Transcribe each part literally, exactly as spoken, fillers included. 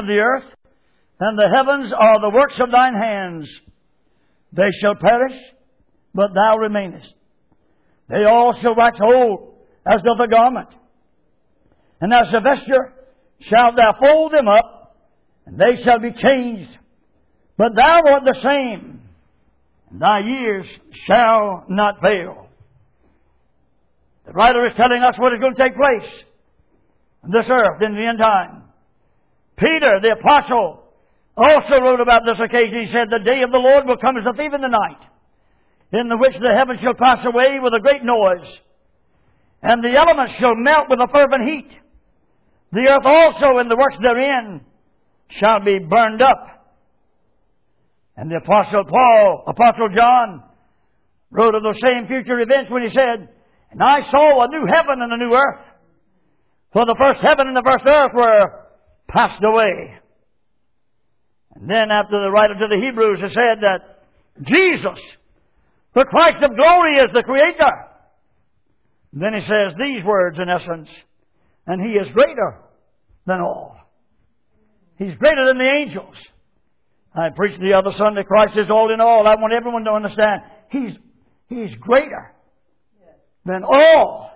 of the earth, and the heavens are the works of thine hands. They shall perish, but thou remainest. They all shall wax old as doth a garment, and as a vesture shalt thou fold them up, and they shall be changed. But thou art the same, and thy years shall not fail. The writer is telling us what is going to take place on this earth in the end time. Peter, the apostle, also wrote about this occasion. He said, the day of the Lord will come as a thief in the night, in the which the heavens shall pass away with a great noise, and the elements shall melt with a fervent heat. The earth also and the works therein shall be burned up. And the Apostle Paul, Apostle John, wrote of those same future events when he said, and I saw a new heaven and a new earth. For the first heaven and the first earth were passed away. And then after the writer to the Hebrews has said that Jesus, the Christ of glory, is the Creator. And then he says these words in essence, and He is greater than all. He's greater than the angels. I preached the other Sunday, Christ is all in all. I want everyone to understand, He's, He's greater than all.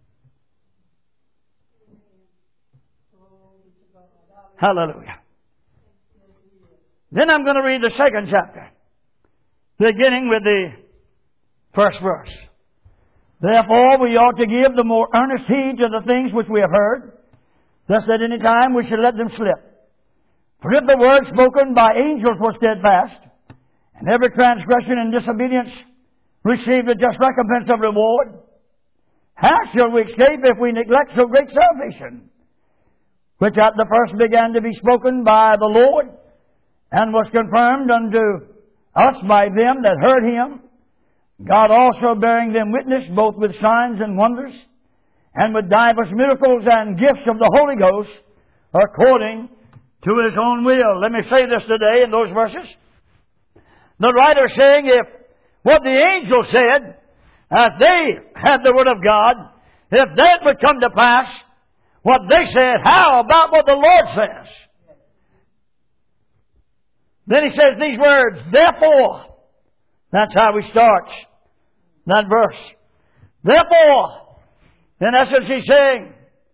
Hallelujah. Then I'm going to read the second chapter, beginning with the first verse. Therefore we ought to give the more earnest heed to the things which we have heard, lest at any time we should let them slip. For if the word spoken by angels was steadfast, and every transgression and disobedience received a just recompense of reward, how shall we escape if we neglect so great salvation, which at the first began to be spoken by the Lord, and was confirmed unto us by them that heard Him, God also bearing them witness both with signs and wonders, and with divers miracles and gifts of the Holy Ghost, according to His own will. Let me say this today in those verses. The writer is saying if what the angel said, as they had the Word of God, if that would come to pass, what they said, how about what the Lord says? Then he says these words, therefore. That's how he starts that verse. Therefore, in essence he's saying,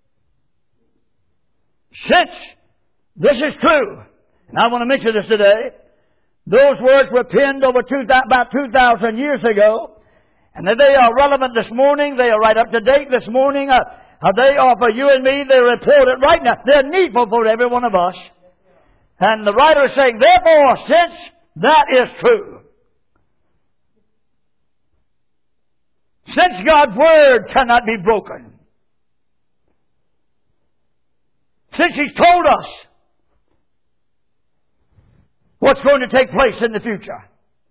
since this is true, and I want to mention this today, those words were penned over two, about two thousand years ago, and they are relevant this morning, they are right up to date this morning, uh, they are for you and me, they're important right now, they're needful for every one of us. And the writer is saying, therefore, since that is true, since God's Word cannot be broken, since He's told us what's going to take place in the future,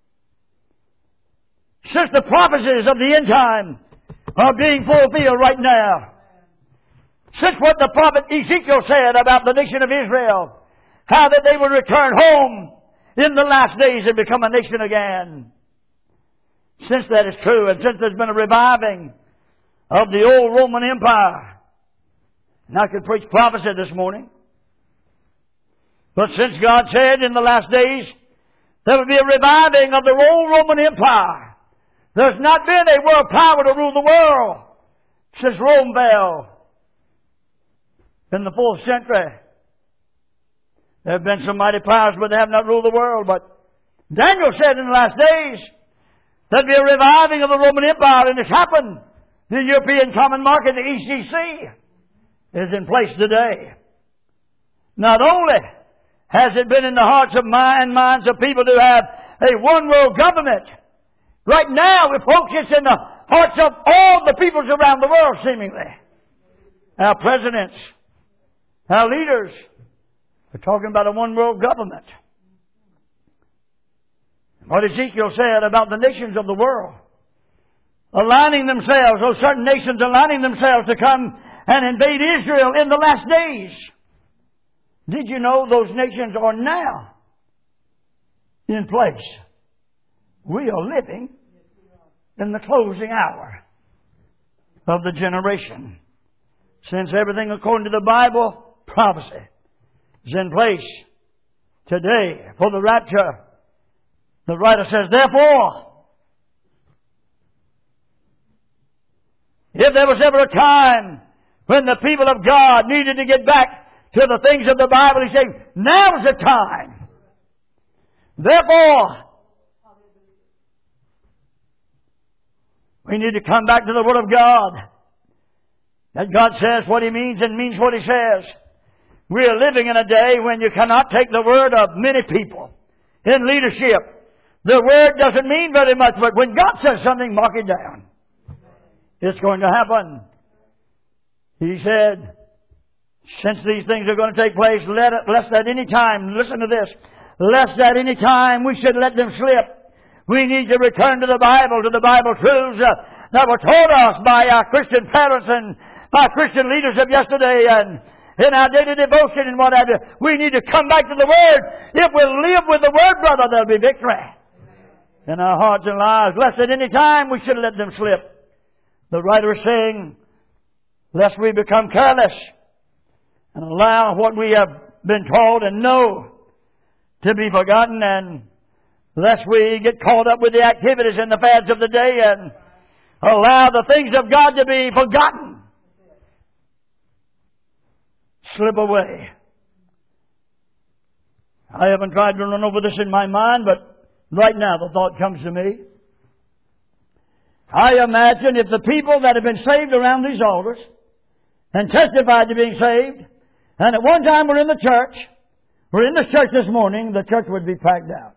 since the prophecies of the end time are being fulfilled right now, since what the prophet Ezekiel said about the nation of Israel, how that they will return home in the last days and become a nation again. Since that is true, and since there's been a reviving of the old Roman Empire, and I could preach prophecy this morning, but since God said in the last days there would be a reviving of the old Roman Empire, there's not been a world power to rule the world since Rome fell in the fourth century. There have been some mighty powers, but they have not ruled the world. But Daniel said in the last days there'd be a reviving of the Roman Empire, and it's happened. The European Common Market, the E C C, is in place today. Not only has it been in the hearts of mind and minds of people to have a one world government, right now, folks, it's in the hearts of all the peoples around the world, seemingly. Our presidents, our leaders, we're talking about a one world government. What Ezekiel said about the nations of the world, aligning themselves, those certain nations aligning themselves to come and invade Israel in the last days. Did you know those nations are now in place? We are living in the closing hour of the generation. Since everything according to the Bible, prophecy, is in place today for the rapture. The writer says, therefore, if there was ever a time when the people of God needed to get back to the things of the Bible, he said, now's the time. Therefore, we need to come back to the Word of God. That God says what He means and means what He says. We are living in a day when you cannot take the word of many people in leadership. The word doesn't mean very much, but when God says something, mark it down. It's going to happen. He said, since these things are going to take place, let it, lest at any time, listen to this, lest at any time we should let them slip. We need to return to the Bible, to the Bible truths uh, that were taught us by our Christian parents and by Christian leaders of yesterday and in our daily devotion and what have you. We need to come back to the Word. If we live with the Word, brother, there'll be victory in our hearts and lives. Lest at any time we should let them slip. The writer is saying, lest we become careless and allow what we have been taught and know to be forgotten, and lest we get caught up with the activities and the fads of the day and allow the things of God to be forgotten, slip away. I haven't tried to run over this in my mind, but right now the thought comes to me. I imagine if the people that have been saved around these altars and testified to being saved, and at one time were in the church, were in the church this morning, the church would be packed out.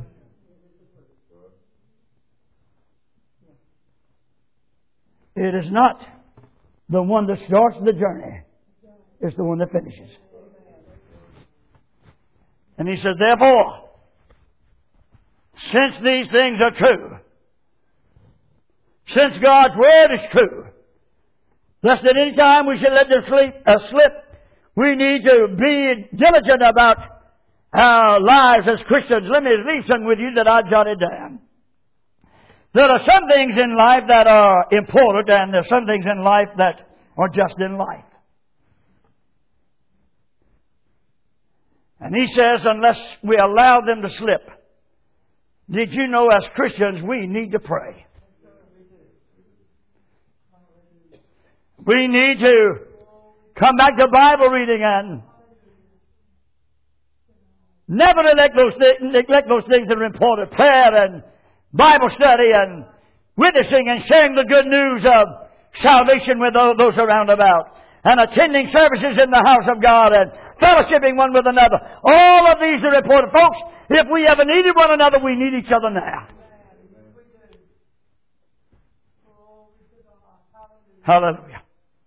It is not the one that starts the journey. It's the one that finishes. And he says, therefore, since these things are true, since God's Word is true, lest at any time we should let them sleep, uh, slip, we need to be diligent about our lives as Christians. Let me leave some with you that I jotted down. There are some things in life that are important, and there are some things in life that are just in life. And he says, unless we allow them to slip, did you know as Christians we need to pray? We need to come back to Bible reading and never neglect those, th- neglect those things that are important. Prayer and Bible study and witnessing and sharing the good news of salvation with those around about. And attending services in the house of God and fellowshipping one with another. All of these are important. Folks, if we ever needed one another, we need each other now. Hallelujah.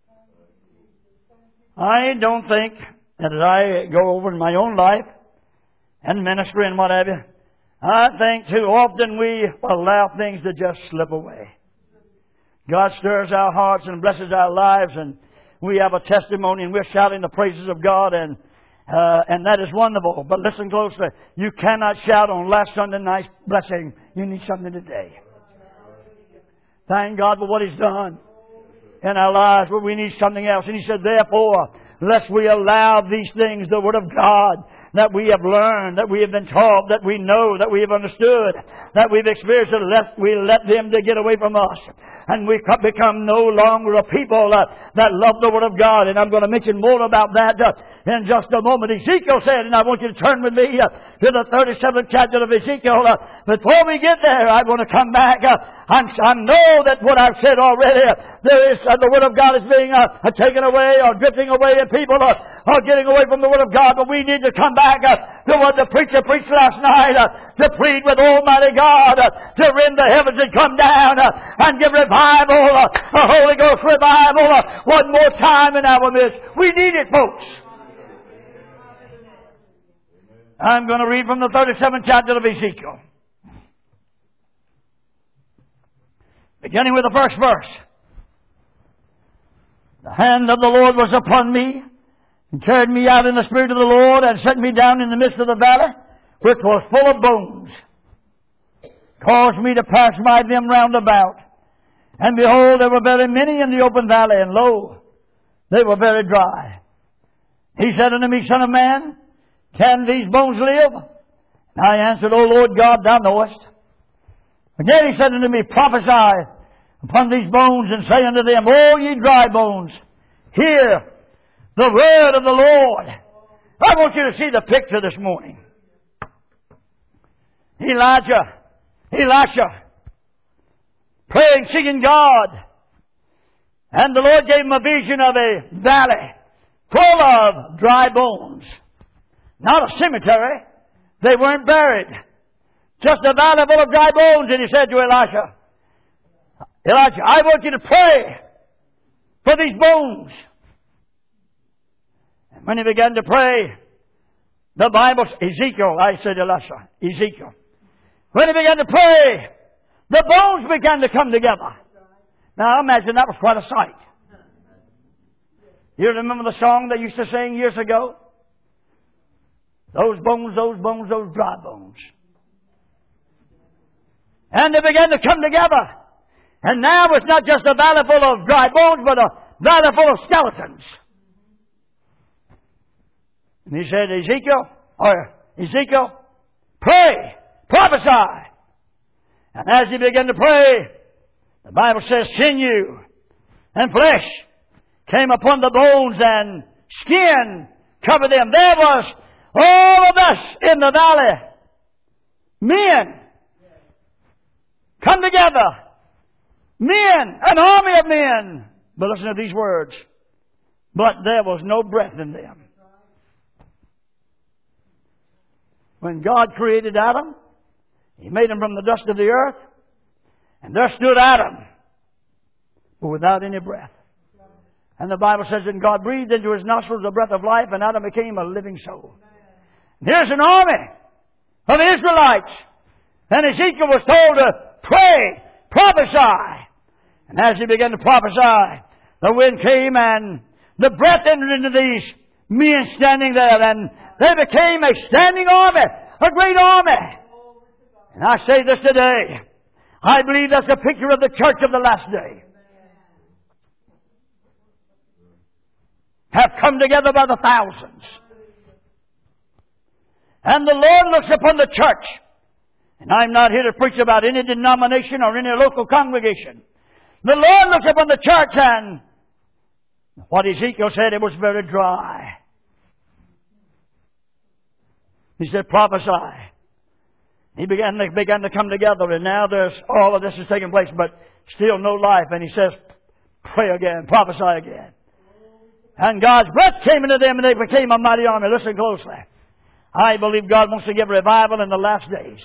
I don't think that as I go over in my own life and ministry and what have you, I think too often we allow things to just slip away. God stirs our hearts and blesses our lives, and we have a testimony and we're shouting the praises of God, and uh, and that is wonderful. But listen closely. You cannot shout on last Sunday night's blessing. You need something today. Thank God for what He's done in our lives, but we need something else. And He said, therefore, lest we allow these things, the Word of God, that we have learned, that we have been taught, that we know, that we have understood, that we've experienced, lest we let them to get away from us. And we become no longer a people uh, that love the Word of God. And I'm going to mention more about that uh, in just a moment. Ezekiel said, and I want you to turn with me uh, to the thirty-seventh chapter of Ezekiel. Uh, before we get there, I want to come back. Uh, I'm, I know that what I've said already, uh, there is uh, the Word of God is being uh, taken away or drifting away, and people are, are getting away from the Word of God. But we need to come back Back uh, to what the preacher preached last night, uh, to plead with Almighty God, uh, to rend the heavens and come down uh, and give revival, uh, a Holy Ghost revival, uh, one more time in our midst. We need it, folks. I'm going to read from the thirty-seventh chapter of Ezekiel, beginning with the first verse. The hand of the Lord was upon me, and carried me out in the Spirit of the Lord, and set me down in the midst of the valley, which was full of bones. Caused me to pass by them round about. And behold, there were very many in the open valley, and lo, they were very dry. He said unto me, Son of man, Can these bones live? And I answered, O Lord God, Thou knowest. Again he said unto me, Prophesy upon these bones, and say unto them, O ye dry bones, hear the word of the Lord. I want you to see the picture this morning. Elijah, Elisha, praying, seeking God. And the Lord gave him a vision of a valley full of dry bones. Not a cemetery. They weren't buried. Just a valley full of dry bones. And he said to Elisha, Elijah, I want you to pray for these bones. And when he began to pray, the Bible, Ezekiel, I said Elisha, Ezekiel. When he began to pray, the bones began to come together. Now, I imagine that was quite a sight. You remember the song they used to sing years ago? Those bones, those bones, those dry bones. And they began to come together. And now it's not just a valley full of dry bones, but a valley full of skeletons. And he said, Ezekiel, or Ezekiel, pray, prophesy. And as he began to pray, the Bible says sinew and flesh came upon the bones and skin covered them. There was all of us in the valley. Men come together. Men, an army of men. But listen to these words. But there was no breath in them. When God created Adam, He made him from the dust of the earth. And there stood Adam, but without any breath. And the Bible says that God breathed into his nostrils the breath of life, and Adam became a living soul. And here's an army of Israelites. And Ezekiel was told to pray, prophesy. And as he began to prophesy, the wind came and the breath entered into these men standing there, and they became a standing army, a great army. And I say this today, I believe that's a picture of the church of the last day. Have come together by the thousands. And the Lord looks upon the church. And I'm not here to preach about any denomination or any local congregation. The Lord looks upon the church, and what Ezekiel said, it was very dry. He said, prophesy. He began, they began to come together, and now there's all of this is taking place, but still no life. And he says, pray again, prophesy again. And God's breath came into them, and they became a mighty army. Listen closely. I believe God wants to give revival in the last days.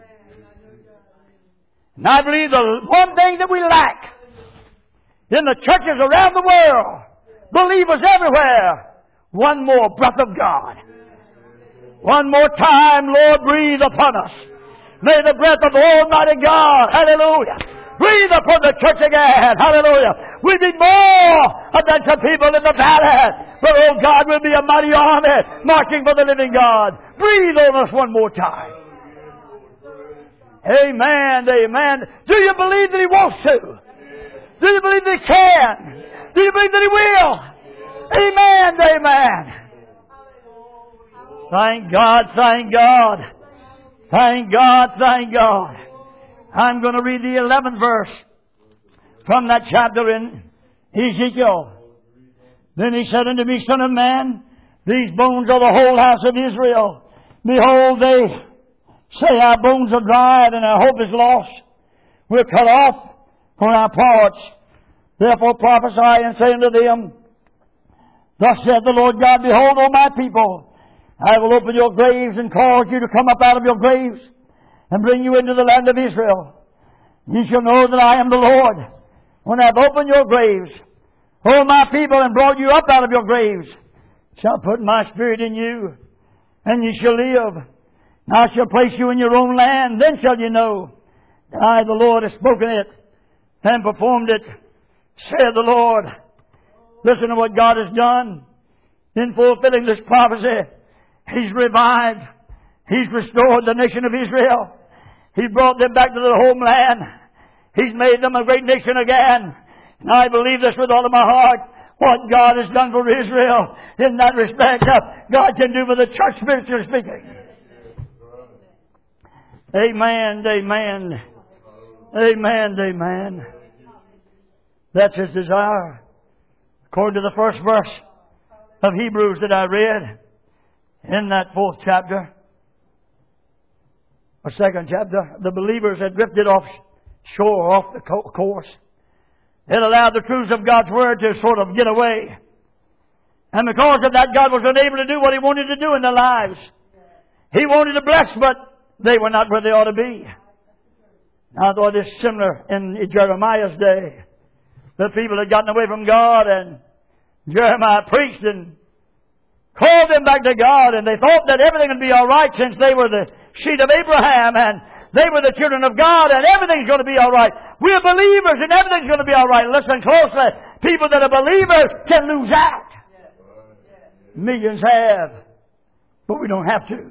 And I believe the one thing that we lack in the churches around the world, believers everywhere, one more breath of God. One more time, Lord, breathe upon us. May the breath of Almighty God, hallelujah, breathe upon the church again, hallelujah. We need more than some people in the valley, but oh God, we'll be a mighty army marching for the living God. Breathe on us one more time. Amen, amen. Do you believe that He wants to? Do you believe that He can? Do you believe that He will? Amen, amen. Thank God, thank God. Thank God, thank God. I'm going to read the eleventh verse from that chapter in Ezekiel. Then he said unto me, Son of man, these bones are the whole house of Israel. Behold, they say our bones are dried and our hope is lost. We're cut off from our parts. Therefore prophesy and say unto them, Thus saith the Lord God, Behold, O my people, I will open your graves and cause you to come up out of your graves and bring you into the land of Israel. Ye shall know that I am the Lord when I have opened your graves, O my people, and brought you up out of your graves. Shall put my spirit in you, and ye shall live. And I shall place you in your own land. Then shall you know that I, the Lord, have spoken it and performed it, saith the Lord. Listen to what God has done in fulfilling this prophecy. He's revived. He's restored the nation of Israel. He's brought them back to their homeland. He's made them a great nation again. And I believe this with all of my heart. what God has done for Israel in that respect, uh, God can do for the church, spiritually speaking. Amen, amen. Amen, amen. That's His desire. According to the first verse of Hebrews that I read in that fourth chapter, or second chapter, the believers had drifted off shore, off the course. It allowed the truths of God's Word to sort of get away. And because of that, God was unable to do what He wanted to do in their lives. He wanted to bless, but they were not where they ought to be. I thought it's similar in Jeremiah's day. The people had gotten away from God, and Jeremiah preached and called them back to God, and they thought that everything would be all right since they were the seed of Abraham, and they were the children of God, and everything's going to be all right. We're believers, and everything's going to be all right. Listen closely. People that are believers can lose out. Millions have, but we don't have to.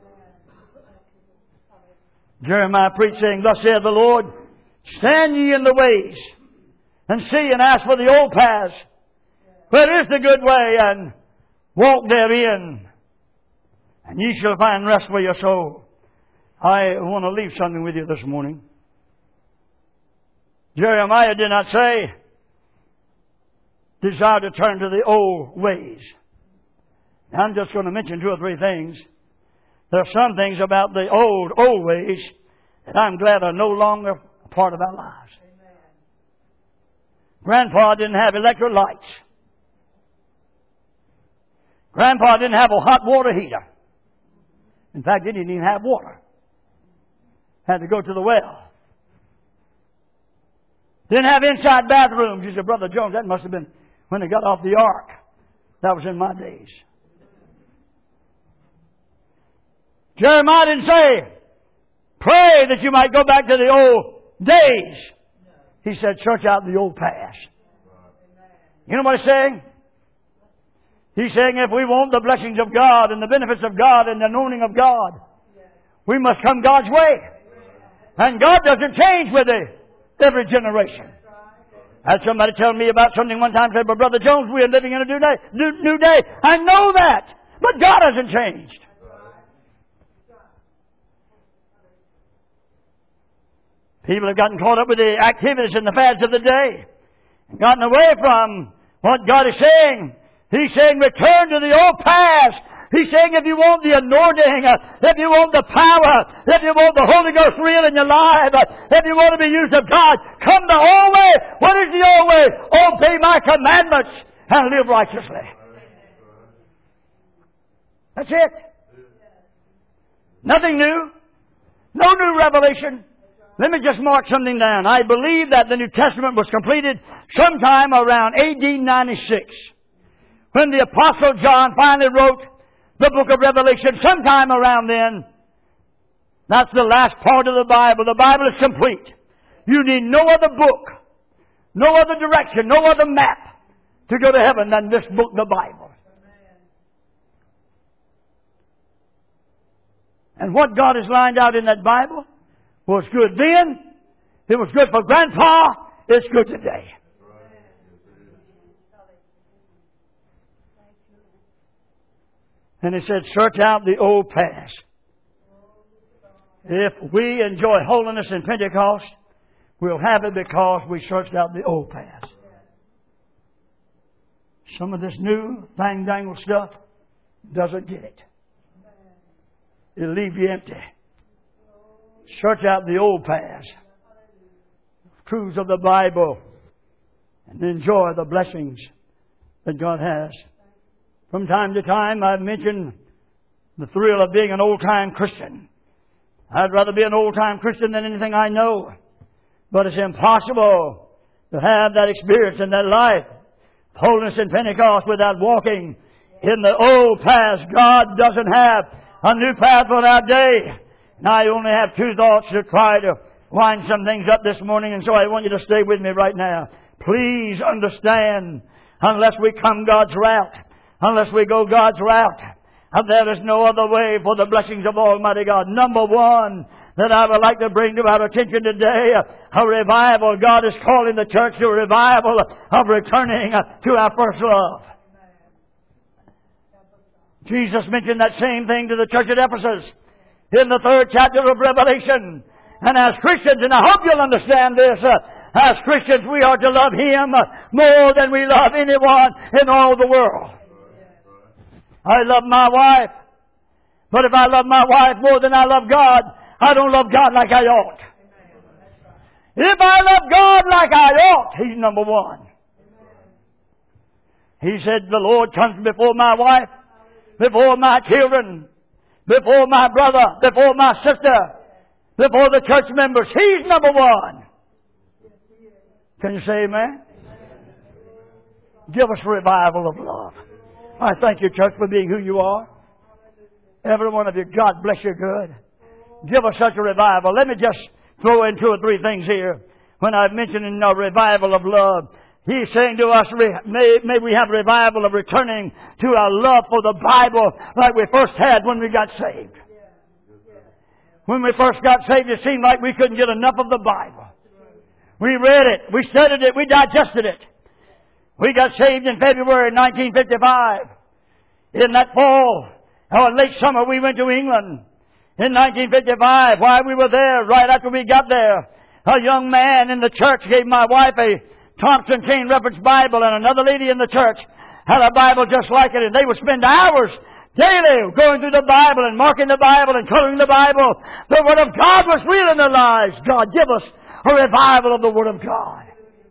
Jeremiah preached, saying, Thus saith the Lord, stand ye in the ways, and see and ask for the old paths, where is the good way, and walk therein, and ye shall find rest for your soul. I want to leave something with you this morning. Jeremiah did not say, desire to turn to the old ways. Now, I'm just going to mention two or three things. There are some things about the old, old ways that I'm glad are no longer a part of our lives. Amen. Grandpa didn't have electric lights. Grandpa didn't have a hot water heater. In fact, he didn't even have water. Had to go to the well. Didn't have inside bathrooms. You said, Brother Jones, that must have been when they got off the ark. That was in my days. Jeremiah didn't say, pray that you might go back to the old days. He said, search out the old past. You know what he's saying? He's saying if we want the blessings of God and the benefits of God and the anointing of God, we must come God's way. And God doesn't change with it every generation. I had somebody tell me about something one time, said, but Brother Jones, we are living in a new day. New, new day. I know that. But God hasn't changed. People have gotten caught up with the activities and the fads of the day and gotten away from what God is saying. He's saying return to the old past. He's saying if you want the anointing, uh, if you want the power, if you want the Holy Ghost real in your life, uh, if you want to be used of God, come the old way. What is the old way? Obey my commandments and live righteously. That's it. Nothing new. No new revelation. Let me just mark something down. I believe that the New Testament was completed sometime around A D ninety-six. When the Apostle John finally wrote the book of Revelation, sometime around then. That's the last part of the Bible. The Bible is complete. You need no other book, no other direction, no other map to go to heaven than this book, the Bible. And what God has lined out in that Bible was good then. It was good for Grandpa. It's good today. And he said, search out the old past. If we enjoy holiness in Pentecost, we'll have it because we searched out the old past. Some of this new fang-dangle stuff doesn't get it. It'll leave you empty. Search out the old past, truths of the Bible, and enjoy the blessings that God has. From time to time, I've mentioned the thrill of being an old-time Christian. I'd rather be an old-time Christian than anything I know. But it's impossible to have that experience in that life, holiness in Pentecost, without walking in the old paths. God doesn't have a new path for our day. And I only have two thoughts to try to wind some things up this morning, and so I want you to stay with me right now. Please understand, unless we come God's route, unless we go God's route, And there is no other way for the blessings of Almighty God. Number one that I would like to bring to our attention today, a revival. God is calling the church to a revival of returning to our first love. Jesus mentioned that same thing to the church at Ephesus in the third chapter of Revelation. And as Christians, and I hope you'll understand this, uh, as Christians we are to love Him more than we love anyone in all the world. I love my wife. But if I love my wife more than I love God, I don't love God like I ought. If I love God like I ought, He's number one. He said, the Lord comes before my wife, before my children, before my brother, before my sister, before the church members. He's number one. Can you say amen? Give us revival of love. I thank you, church, for being who you are. Every one of you, God bless you good. Give us such a revival. Let me just throw in two or three things here. When I mentioned in a revival of love, He's saying to us, may, may we have revival of returning to our love for the Bible like we first had when we got saved. When we first got saved, it seemed like we couldn't get enough of the Bible. We read it, we studied it, we digested it. We got saved in February nineteen fifty-five. In that fall, or late summer, we went to England. In nineteen fifty-five, while we were there, right after we got there, a young man in the church gave my wife a Thompson Chain Reference Bible, and another lady in the church had a Bible just like it, and they would spend hours daily going through the Bible and marking the Bible and coloring the Bible. The Word of God was real in their lives. God, give us a revival of the Word of God.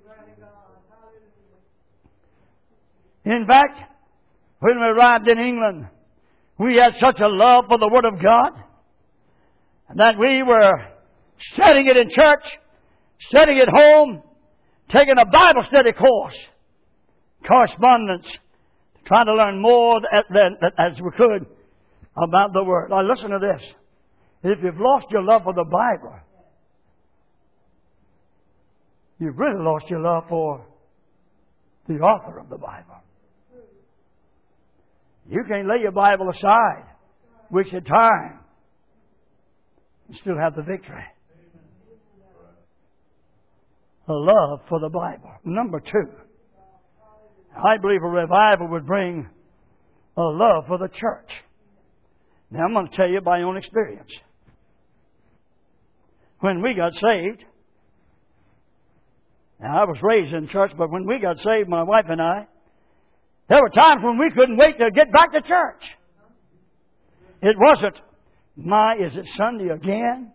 In fact, when we arrived in England, we had such a love for the Word of God that we were studying it in church, studying it home, taking a Bible study course, correspondence, trying to learn more than, as we could about the Word. Now listen to this. If you've lost your love for the Bible, you've really lost your love for the author of the Bible. You can't lay your Bible aside, waste your time, and still have the victory. A love for the Bible. Number two, I believe a revival would bring a love for the church. Now I'm going to tell you by own experience. When we got saved, now I was raised in church, but when we got saved, my wife and I, there were times when we couldn't wait to get back to church. It wasn't, my, is it Sunday again?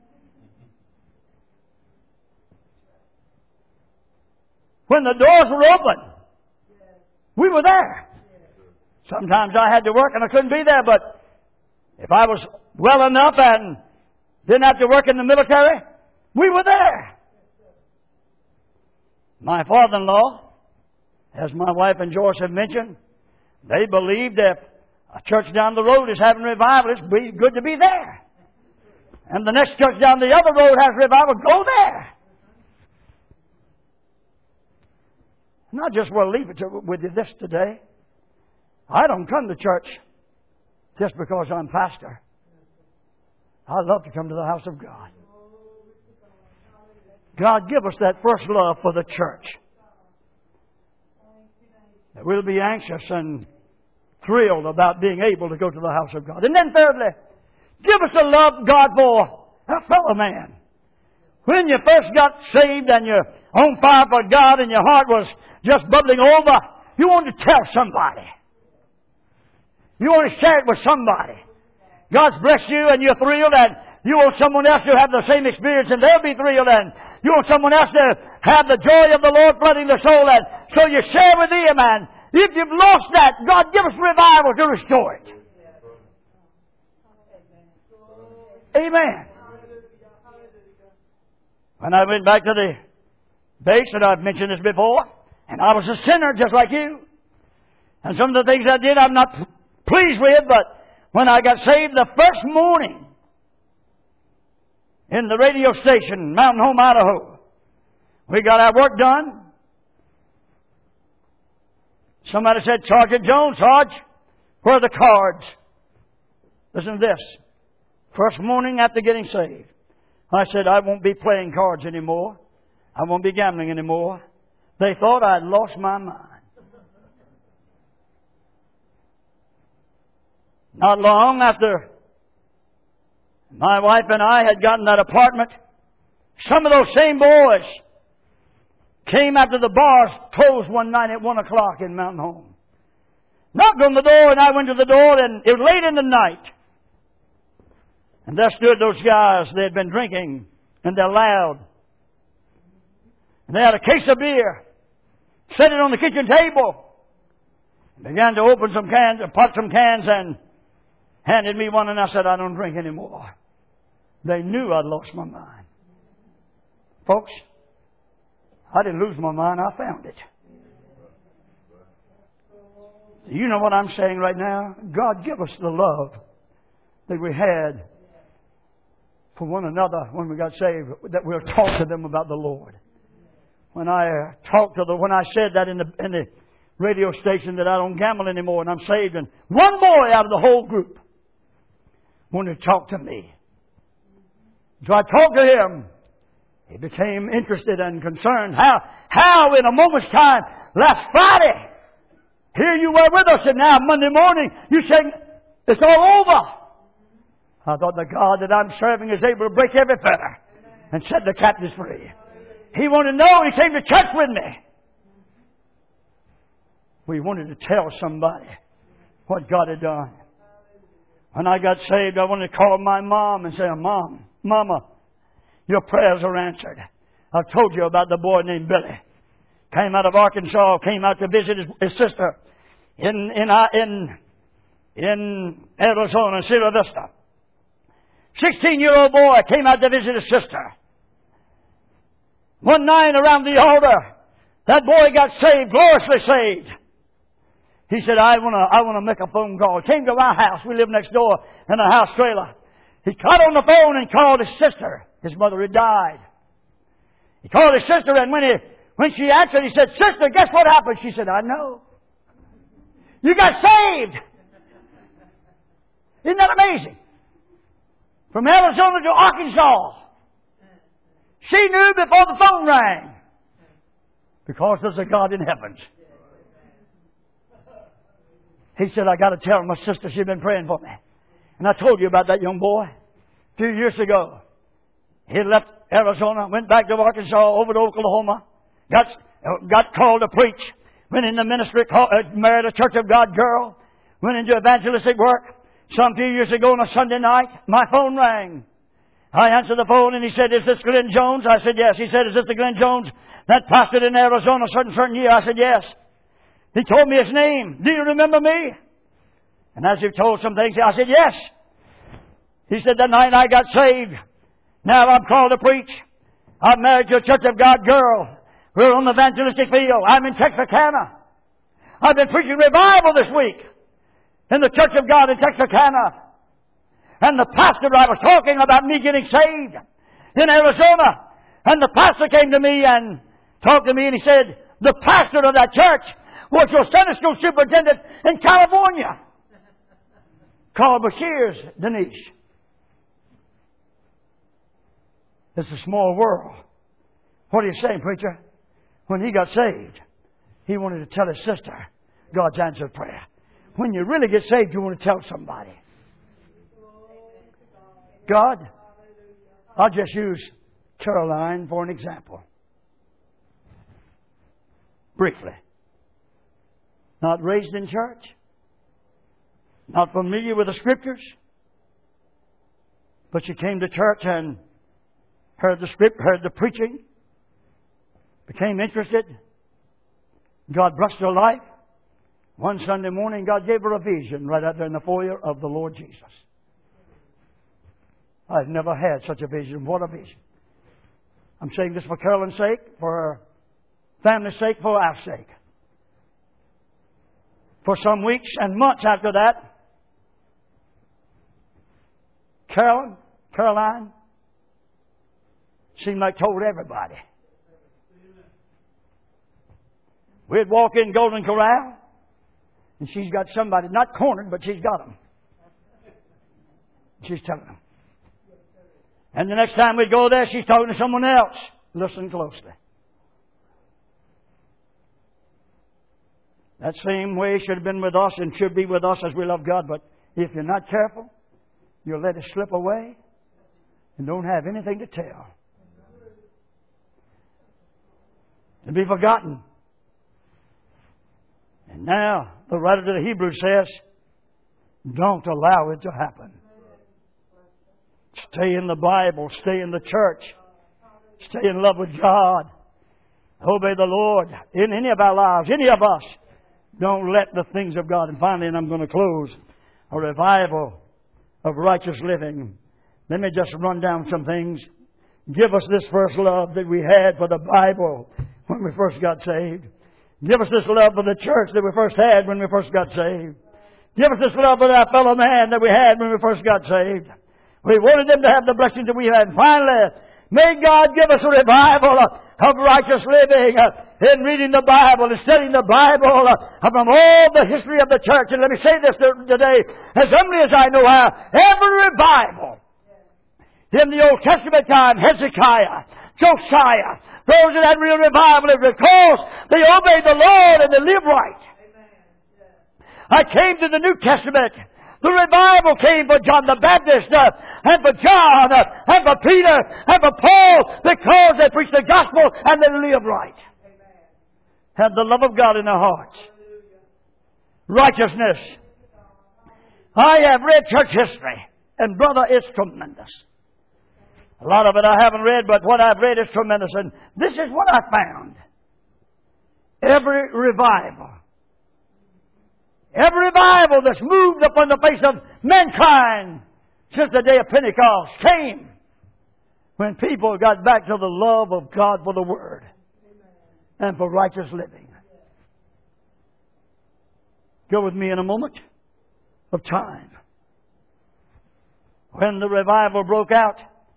When the doors were open, we were there. Sometimes I had to work and I couldn't be there, but if I was well enough and didn't have to work in the military, we were there. My father-in-law, as my wife and Joyce have mentioned, they believed if a church down the road is having revival, it's be good to be there. And the next church down the other road has revival, go there. And I just want to leave it to, with you this today. I don't come to church just because I'm pastor. I love to come to the house of God. God, give us that first love for the church. That we'll be anxious and thrilled about being able to go to the house of God. And then thirdly, give us a love, God, for a fellow man. When you first got saved and you're on fire for God and your heart was just bubbling over, you want to tell somebody. You want to share it with somebody. God's blessed you and you're thrilled, and you want someone else to have the same experience and they'll be thrilled, and you want someone else to have the joy of the Lord flooding their soul, and so you share with them. And if you've lost that, God, give us revival to restore it. Amen. When I went back to the base, and I've mentioned this before, and I was a sinner just like you, and some of the things I did I'm not pleased with, but when I got saved the first morning in the radio station, Mountain Home, Idaho, we got our work done. Somebody said, Sergeant Jones, Sarge, where are the cards? Listen to this. First morning after getting saved, I said, I won't be playing cards anymore. I won't be gambling anymore. They thought I'd lost my mind. Not long after my wife and I had gotten that apartment, some of those same boys came after the bars closed one night at one o'clock in Mountain Home. Knocked on the door, and I went to the door, and it was late in the night. And there stood those guys. They had been drinking, and they're loud. And they had a case of beer, set it on the kitchen table, and began to open some cans, pop some cans, and handed me one, and I said, I don't drink anymore. They knew I'd lost my mind. Folks, I didn't lose my mind, I found it. Do you know what I'm saying right now? God, give us the love that we had for one another when we got saved, that we'll talk to them about the Lord. When I uh, talked to the, when I said that in the in the radio station that I don't gamble anymore and I'm saved, and one boy out of the whole group wanted to talk to me. So I talked to him. He became interested and concerned. How, how in a moment's time, last Friday, here you were with us, and now Monday morning, you saying it's all over. I thought the God that I'm serving is able to break every fetter and set the captives free. He wanted to know. He came to church with me. We wanted to tell somebody what God had done. When I got saved, I wanted to call my mom and say, Mom, Mama, your prayers are answered. I've told you about the boy named Billy. Came out of Arkansas, came out to visit his, his sister in in uh, in in Arizona, Sierra Vista. Sixteen-year-old boy came out to visit his sister. One night around the altar, that boy got saved, gloriously saved. He said, I want to I want to make a phone call. He came to my house. We live next door in a house trailer. He got on the phone and called his sister. His mother had died. He called his sister, and when he when she answered, he said, Sister, guess what happened? She said, I know. You got saved. Isn't that amazing? From Arizona to Arkansas. She knew before the phone rang. Because there's a God in heavens. He said, I got to tell my sister she's been praying for me. And I told you about that young boy a few years ago. He left Arizona, went back to Arkansas, over to Oklahoma, got got called to preach, went into ministry, called, uh, married a Church of God girl, went into evangelistic work. Some few years ago on a Sunday night, my phone rang. I answered the phone and he said, is this Glenn Jones? I said, yes. He said, is this the Glenn Jones that pastored in Arizona a certain, certain year? I said, yes. He told me his name. Do you remember me? And as he told some things, I said, yes. He said, that night I got saved. Now I'm called to preach. I'm married to a Church of God girl. We're on the evangelistic field. I'm in Texarkana. I've been preaching revival this week in the Church of God in Texarkana. And the pastor, I was talking about me getting saved in Arizona. And the pastor came to me and talked to me and he said, the pastor of that church was your Sunday school superintendent in California. Carl Bashir's Denise. It's a small world. What are you saying, preacher? When he got saved, he wanted to tell his sister God's answered prayer. When you really get saved, you want to tell somebody. God, I'll just use Caroline for an example. Briefly. Not raised in church. Not familiar with the Scriptures. But she came to church and heard the script, heard the preaching. Became interested. God blessed her life. One Sunday morning, God gave her a vision right out there in the foyer of the Lord Jesus. I've never had such a vision. What a vision. I'm saying this for Carolyn's sake, for her family's sake, for our sake. For some weeks and months after that, Carolyn, Caroline, seemed like told everybody. We'd walk in Golden Corral, and she's got somebody, not cornered, but she's got them. She's telling them. And the next time we go there, she's talking to someone else. Listen closely. That same way should have been with us and should be with us as we love God. But if you're not careful, you'll let it slip away and don't have anything to tell. To be forgotten. And now, the writer to the Hebrews says, don't allow it to happen. Stay in the Bible. Stay in the church. Stay in love with God. Obey the Lord in any of our lives, any of us. Don't let the things of God. And finally, and I'm going to close, a revival of righteous living. Let me just run down some things. Give us this first love that we had for the Bible when we first got saved. Give us this love for the church that we first had when we first got saved. Give us this love for our fellow man that we had when we first got saved. We wanted them to have the blessings that we had. And finally, may God give us a revival of righteous living in reading the Bible and studying the Bible from all the history of the church. And let me say this today, as humbly as I know how, every revival in the Old Testament time, Hezekiah, Josiah, those that had real revival is because they obeyed the Lord and they lived right. I came to the New Testament. The revival came for John the Baptist uh, and for John uh, and for Peter and for Paul because they preached the gospel and they lived right. Amen. Had the love of God in their hearts. Righteousness. I have read church history, and brother, it's tremendous. A lot of it I haven't read, but what I've read is tremendous. And this is what I found. Every revival, every revival that's moved upon the face of mankind since the day of Pentecost came when people got back to the love of God for the Word and for righteous living. Go with me in a moment of time. When the revival broke out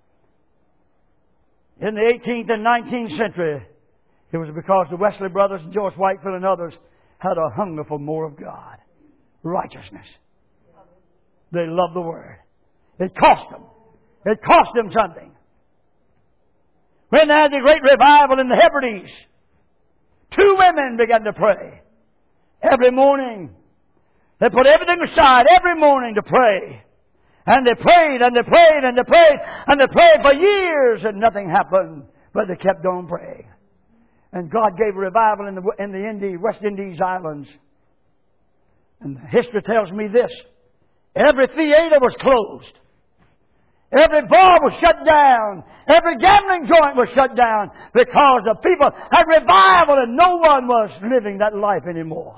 in the eighteenth and nineteenth century, it was because the Wesley brothers and George Whitefield and others had a hunger for more of God. Righteousness. They loved the Word. It cost them. It cost them something. When they had the great revival in the Hebrides, two women began to pray. Every morning. They put everything aside every morning to pray. And they prayed and they prayed and they prayed and they prayed for years and nothing happened. But they kept on praying. And God gave a revival in the, in the Indies, West Indies Islands. And history tells me this. Every theater was closed. Every bar was shut down. Every gambling joint was shut down because the people had revival and no one was living that life anymore.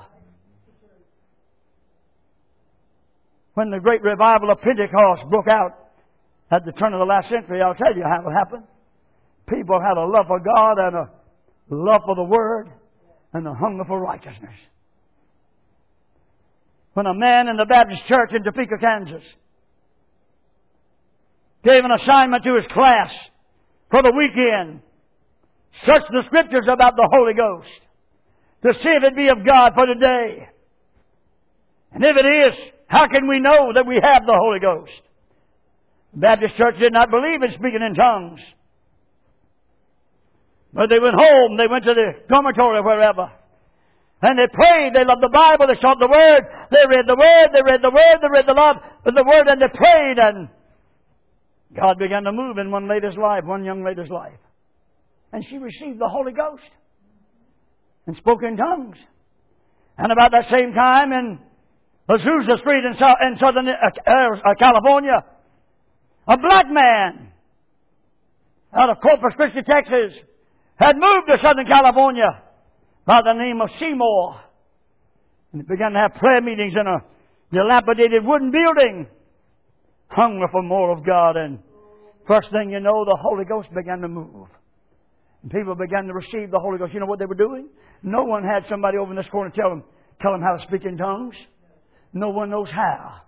When the great revival of Pentecost broke out at the turn of the last century, I'll tell you how it happened. People had a love for God and a love for the Word and a hunger for righteousness. When a man in the Baptist church in Topeka, Kansas, gave an assignment to his class for the weekend, search the Scriptures about the Holy Ghost to see if it be of God for today. And if it is, how can we know that we have the Holy Ghost? The Baptist church did not believe in speaking in tongues. But they went home, they went to the dormitory, wherever. And they prayed, they loved the Bible, they sought the Word, they read the Word, they read the Word, they read the love of the Word, and they prayed, and God began to move in one lady's life, one young lady's life. And she received the Holy Ghost and spoke in tongues. And about that same time in Azusa Street in, in Southern uh, California, a black man out of Corpus Christi, Texas, had moved to Southern California by the name of Seymour. And he began to have prayer meetings in a dilapidated wooden building. Hunger for more of God. And first thing you know, the Holy Ghost began to move. And people began to receive the Holy Ghost. You know what they were doing? No one had somebody over in this corner tell them, tell them how to speak in tongues. No one knows how.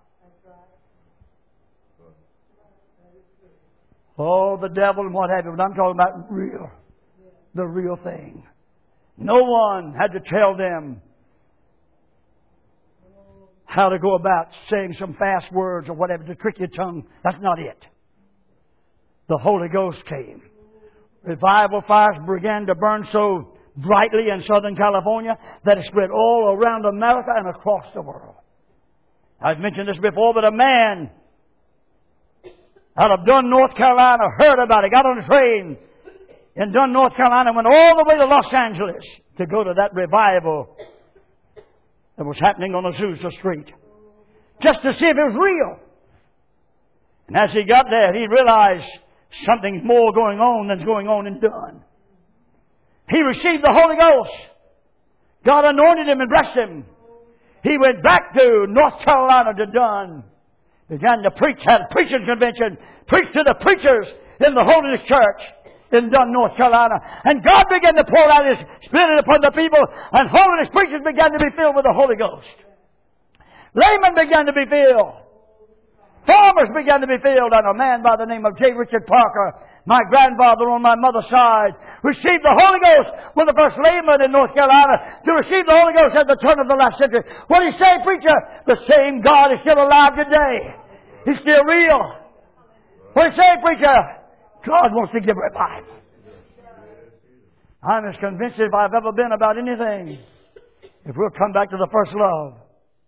Oh, the devil and what have you. But I'm talking about real. The real thing. No one had to tell them how to go about saying some fast words or whatever to trick your tongue. That's not it. The Holy Ghost came. Revival fires began to burn so brightly in Southern California that it spread all around America and across the world. I've mentioned this before, but a man out of Dunn, North Carolina heard about it, got on a train in Dunn, North Carolina, went all the way to Los Angeles to go to that revival that was happening on Azusa Street, just to see if it was real. And as he got there, he realized something's more going on than's going on in Dunn. He received the Holy Ghost. God anointed him and blessed him. He went back to North Carolina to Dunn, began to preach, had a preachers convention, preached to the preachers in the Holiness Church in Dunn, North Carolina. And God began to pour out His Spirit upon the people, and holiness preachers began to be filled with the Holy Ghost. Laymen began to be filled. Farmers began to be filled, and a man by the name of J. Richard Parker, my grandfather on my mother's side, received the Holy Ghost, was the first layman in North Carolina to receive the Holy Ghost at the turn of the last century. What do you say, preacher? The same God is still alive today. He's still real. What do you say, preacher? God wants to give revival. I'm as convinced as I've ever been about anything. If we'll come back to the first love,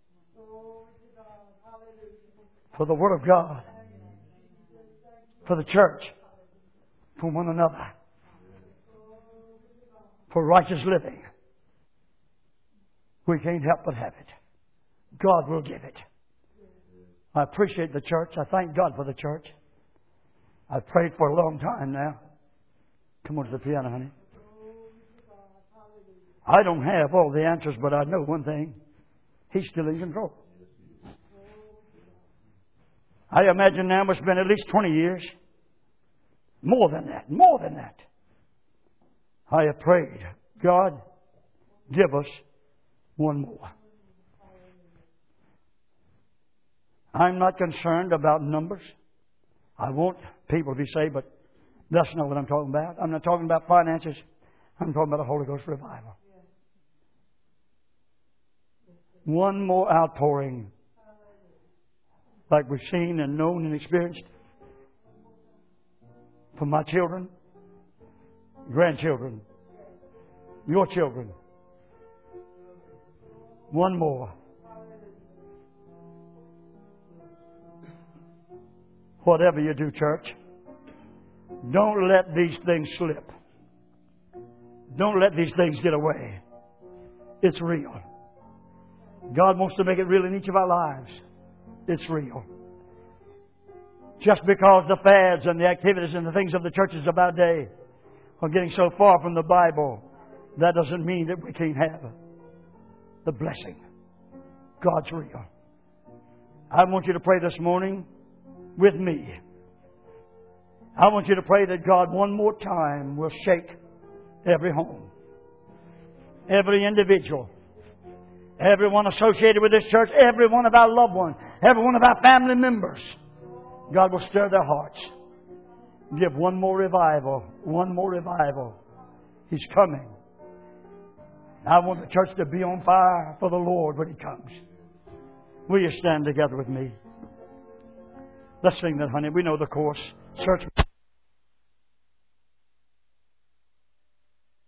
for the Word of God, for the church, for one another, for righteous living, we can't help but have it. God will give it. I appreciate the church. I thank God for the church. I've prayed for a long time now. Come on to the piano, honey. I don't have all the answers, but I know one thing. He's still in control. I imagine now it's been at least twenty years. More than that. More than that. I have prayed, God, give us one more. I'm not concerned about numbers. I want people to be saved, but that's not what I'm talking about. I'm not talking about finances. I'm talking about a Holy Ghost revival. One more outpouring, like we've seen and known and experienced from my children, grandchildren, your children. One more. Whatever you do, church, don't let these things slip. Don't let these things get away. It's real. God wants to make it real in each of our lives. It's real. Just because the fads and the activities and the things of the churches of our day are getting so far from the Bible, that doesn't mean that we can't have the blessing. God's real. I want you to pray this morning with me. I want you to pray that God one more time will shake every home, every individual, everyone associated with this church, every one of our loved ones, every one of our family members. God will stir their hearts. Give one more revival. One more revival. He's coming. I want the church to be on fire for the Lord when He comes. Will you stand together with me? Let's sing that, honey. We know the chorus. Church.